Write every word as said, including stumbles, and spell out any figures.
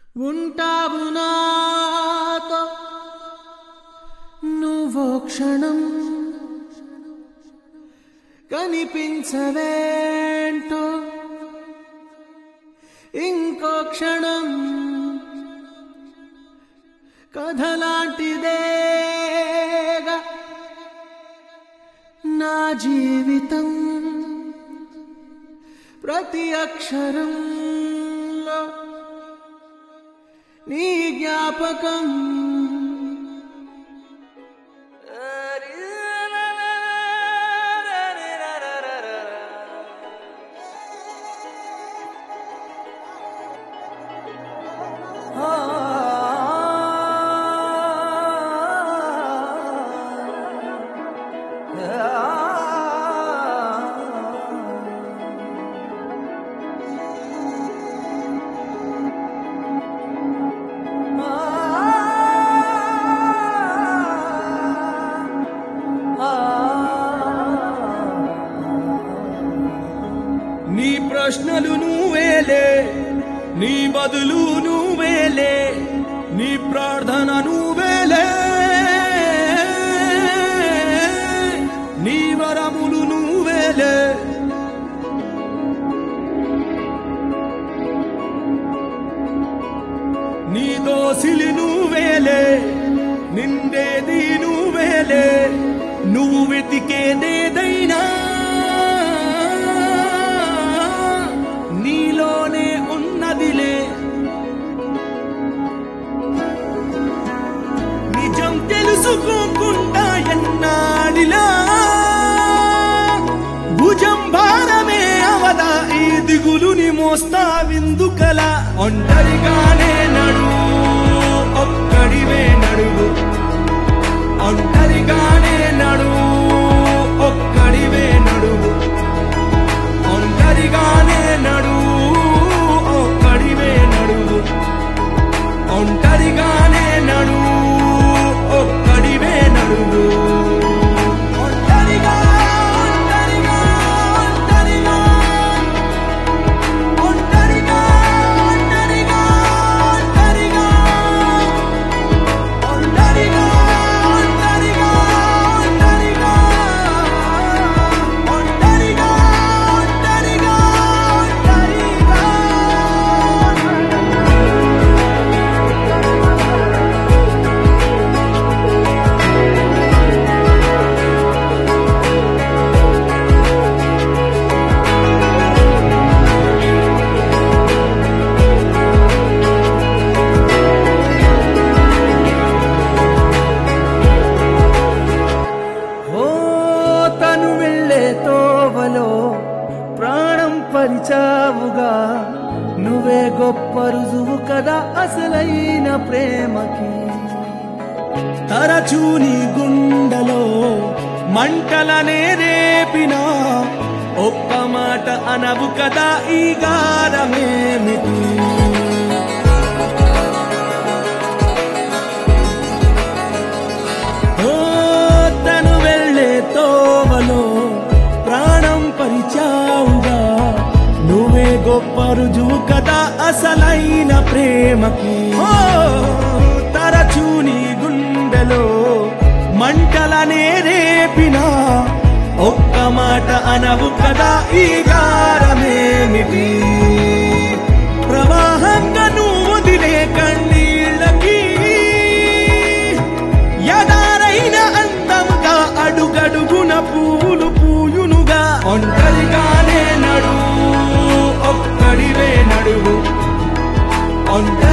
ఉంటావు నాతో నువ్వో క్షణం కనిపించవేంటో ఇంకో క్షణం కథలాంటిదేగా నా జీవితం ప్రతి అక్షరంలో నీ జ్ఞాపకం నీ ప్రశ్నలు నువ్వేలే, నీ బదులు నువ్వేలే, నీ ప్రార్థన నువ్వేలే, నీ వరములు నువ్వేలే. నీ దోసిలి నువ్వేలే, నిండేది నువ్వేలే, నువ్వు వెతికేదేదైనా నీలోనే ఉన్నదిలే. నిజం తెలుసుకోకుండా ఎన్నాడిలా భుజం భారమే అవదా ఈ దిగులుని మోస్తా విందుకల. ఒంటరిగానే నడువు, ఒక్కడివే నడువు, ఒంటరిగానే నడువు, ఒక్కడివే నడువు, ఒంటరిగానే నడువు, ఒక్కడివే నడువు, ఒంటరిగానే నడువు, ఒక్కడివే నడువు. ఒంటరిగా ఒంటరిగా ఒంటరిగా ఒంటరిగా ఒంటరిగా ఒంటరిగా ఒంటరిగా ఒంటరిగా ఒంటరిగా ఒంటరిగా ఒంటరిగా ఒంటరిగా. ఓ తను వెళ్ళే తోవలో ప్రాణం పరిచావుగా, నువ్వే గొప్ప రుజువు కదా అసలైన ప్రేమకి. తరచూ నీ గుండెలో మంటలనే రేపినా ఒక్క మాట అనవు కదా ఈ గారమేమిటి. ఓ తను వెళ్ళే తోవలో ప్రాణం పరిచావుగా, నువ్వే గొప్ప రుజువు కదా అసలైన ప్రేమకి. ఓ తరచూ నీ గుండెలో మంటలనే రేపినా ఒక్క మాట అనవు కదా ఈ గారమేమిటి. ప్రవాహంగా నువ్వు వదిలే కన్నీళ్ళకి ఎదారైన అందముగా అడుగడుగున పూలు పూయునుగా. ఒంటరిగానే నడువు, ఒక్కడివే నడువు, ఒంటరి